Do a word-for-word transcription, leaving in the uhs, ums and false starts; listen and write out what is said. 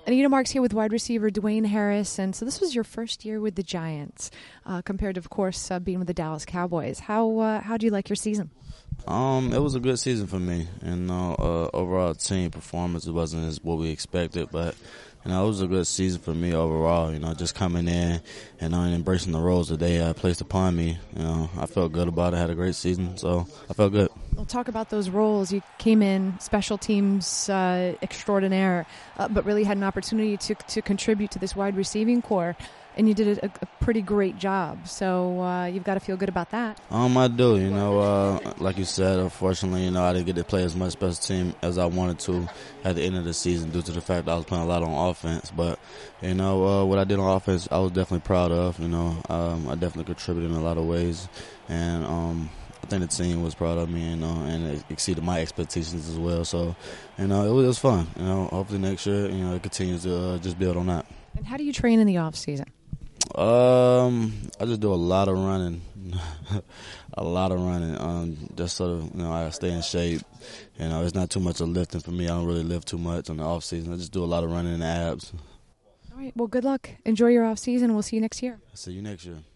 Anita Marks here with wide receiver Dwayne Harris. And so this was your first year with the Giants, uh, compared to, of course, uh, being with the Dallas Cowboys. How uh, how do you like your season? Um, it was a good season for me. You know, uh, overall team performance, it wasn't as what we expected, but you know, it was a good season for me overall. You know, just coming in and uh, embracing the roles that they uh, placed upon me. You know, I felt good about it. I had a great season, so I felt good. We'll talk about those roles. You came in special teams uh, extraordinaire, uh, but really had an opportunity to to contribute to this wide receiving core. And you did a, a pretty great job, so uh, you've got to feel good about that. Um, I do, you know, uh, like you said, unfortunately, you know, I didn't get to play as much special team as I wanted to at the end of the season due to the fact that I was playing a lot on offense. But, you know, uh, what I did on offense, I was definitely proud of. You know, um, I definitely contributed in a lot of ways, and um, I think the team was proud of me, you know, and it exceeded my expectations as well. So, you know, it was, it was fun. You know, hopefully next year, you know, it continues to uh, just build on that. And how do you train in the off season? Um, I just do a lot of running, a lot of running. Um, just sort of, you know, I stay in shape. You know, it's not too much of lifting for me. I don't really lift too much on the off season. I just do a lot of running in the abs. All right. Well, good luck. Enjoy your off season. We'll see you next year. See you next year.